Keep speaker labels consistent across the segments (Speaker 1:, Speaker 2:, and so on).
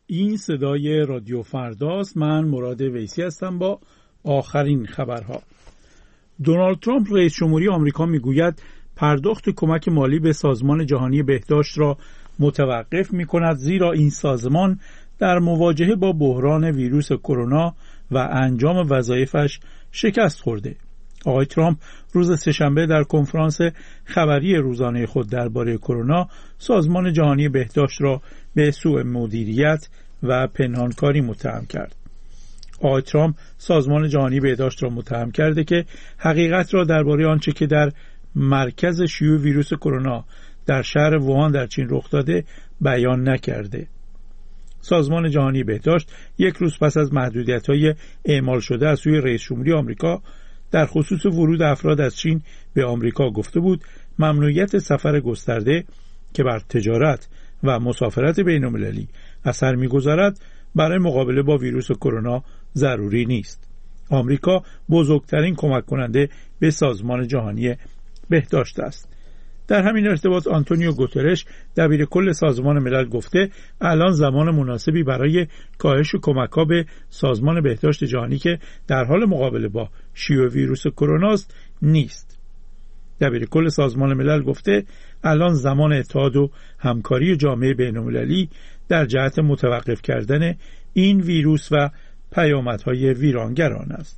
Speaker 1: این صدای رادیو فرداست. من مراد ویسی هستم با آخرین خبرها. دونالد ترامپ رئیس جمهوری آمریکا میگوید پرداخت کمک مالی به سازمان جهانی بهداشت را متوقف می‌کند، زیرا این سازمان در مواجهه با بحران ویروس کرونا و انجام وظایفش شکست خورده. آقای ترامپ روز سه‌شنبه در کنفرانس خبری روزانه خود درباره کرونا سازمان جهانی بهداشت را به سوء مدیریت و پنهانکاری متهم کرد. آقای ترامپ سازمان جهانی بهداشت را متهم کرده که حقیقت را درباره آنچه که در مرکز شیوع ویروس کرونا در شهر ووهان در چین رخ داده بیان نکرده. سازمان جهانی بهداشت یک روز پس از محدودیت‌های اعمال شده از سوی رئیس جمهوری آمریکا در خصوص ورود افراد از چین به آمریکا گفته بود ممنوعیت سفر گسترده که بر تجارت و مسافرت بین‌المللی اثر می‌گذارد برای مقابله با ویروس کرونا ضروری نیست. آمریکا بزرگترین کمک کننده به سازمان جهانی بهداشت است. در همین ارتباط آنتونیو گوترش دبیر کل سازمان ملل گفته الان زمان مناسبی برای کاهش کمک‌ها به سازمان بهداشت جهانی که در حال مقابله با شیوع ویروس کرونا است نیست. دبیر کل سازمان ملل گفته الان زمان اتحاد و همکاری جامعه بین‌المللی در جهت متوقف کردن این ویروس و پیامدهای ویرانگر آن است.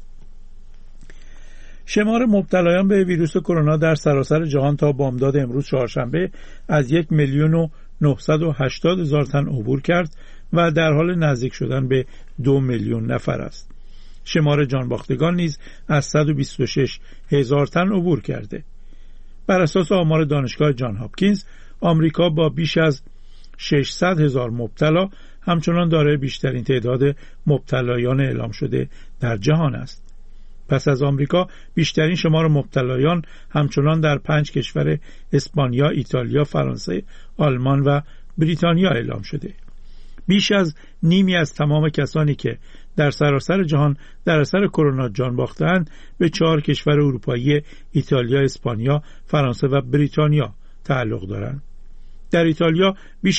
Speaker 1: شمار مبتلایان به ویروس کرونا در سراسر جهان تا بامداد امروز چهارشنبه از 1,980,000 تن عبور کرد و در حال نزدیک شدن به 2 میلیون نفر است. شمار جانباختگان نیز از 126,000 تن عبور کرده. بر اساس آمار دانشگاه جان هاپکینز، آمریکا با بیش از 600,000 مبتلا همچنان دارای بیشترین تعداد مبتلایان اعلام شده در جهان است. پس از آمریکا بیشترین شمار مبتلایان همچنان در 5 کشور اسپانیا، ایتالیا، فرانسه، آلمان و بریتانیا اعلام شده. بیش از نیمی از تمام کسانی که در سراسر جهان در اثر کرونا جان باختند به 4 کشور اروپایی ایتالیا، اسپانیا، فرانسه و بریتانیا تعلق دارند. در ایتالیا بیش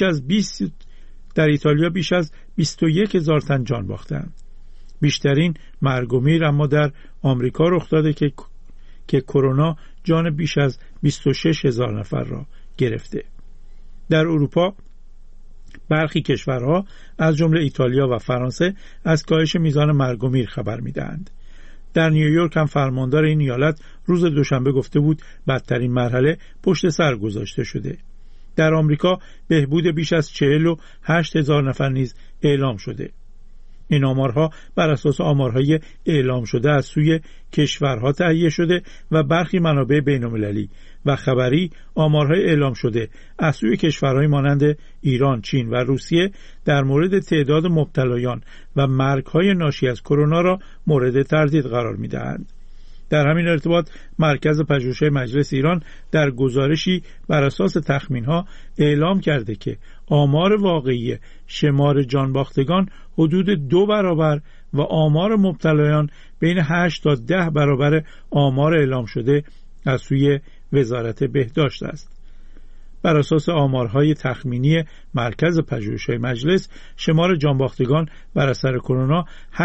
Speaker 1: از 21,000 تن جان باختند. بیشترین مرگ و میر اما در آمریکا رخ داده که کرونا جان بیش از 26,000 نفر را گرفته. در اروپا برخی کشورها از جمله ایتالیا و فرانسه از کاهش میزان مرگ و میر خبر می‌دهند. در نیویورک هم فرماندار این ایالت روز دوشنبه گفته بود بدترین مرحله پشت سر گذاشته شده. در آمریکا بهبود بیش از 48,000 نفر نیز اعلام شده. این آمارها بر اساس آمارهای اعلام شده از سوی کشورها تهیه شده و برخی منابع بین‌المللی و خبری آمارهای اعلام شده از سوی کشورهای مانند ایران، چین و روسیه در مورد تعداد مبتلایان و مرگ‌های ناشی از کرونا را مورد تردید قرار می‌دهند. در همین ارتباط مرکز پژوهش‌های مجلس ایران در گزارشی بر اساس تخمین‌ها اعلام کرده که آمار واقعی شمار جانباختگان حدود 2 برابر و آمار مبتلایان بین 8 تا 10 برابر آمار اعلام شده از سوی وزارت بهداشت است. بر اساس آمارهای تخمینی مرکز پژوهش‌های مجلس شمار جانباختگان بر اثر کرونا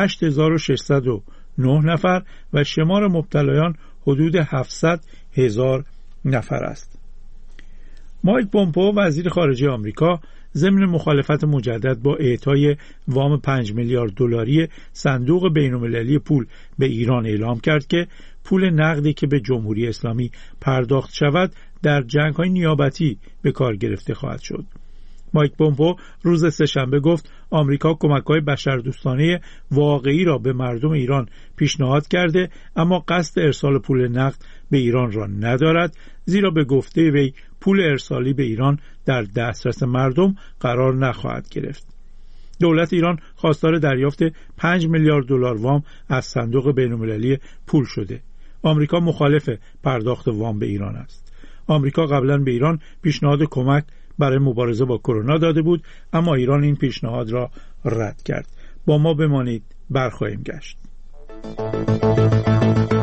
Speaker 1: 8,609 نفر و شمار مبتلایان حدود 700,000 نفر است. مایک پومپئو وزیر خارجه آمریکا ضمن مخالفت مجدد با اعطای وام 5 میلیارد دلاری صندوق بین‌المللی پول به ایران اعلام کرد که پول نقدی که به جمهوری اسلامی پرداخت شود در جنگ‌های نیابتی به کار گرفته خواهد شد. مایک پومپئو روز سه‌شنبه گفت آمریکا کمک‌های بشردوستانه واقعی را به مردم ایران پیشنهاد کرده اما قصد ارسال پول نقد به ایران را ندارد، زیرا به گفته وی پول ارسالی به ایران در دسترس مردم قرار نخواهد گرفت. دولت ایران خواستار دریافت 5 میلیارد دلار وام از صندوق بین‌المللی پول شده. آمریکا مخالف پرداخت وام به ایران است. آمریکا قبلا به ایران پیشنهاد کمک برای مبارزه با کرونا داده بود اما ایران این پیشنهاد را رد کرد. با ما بمانید، برخواهیم گشت.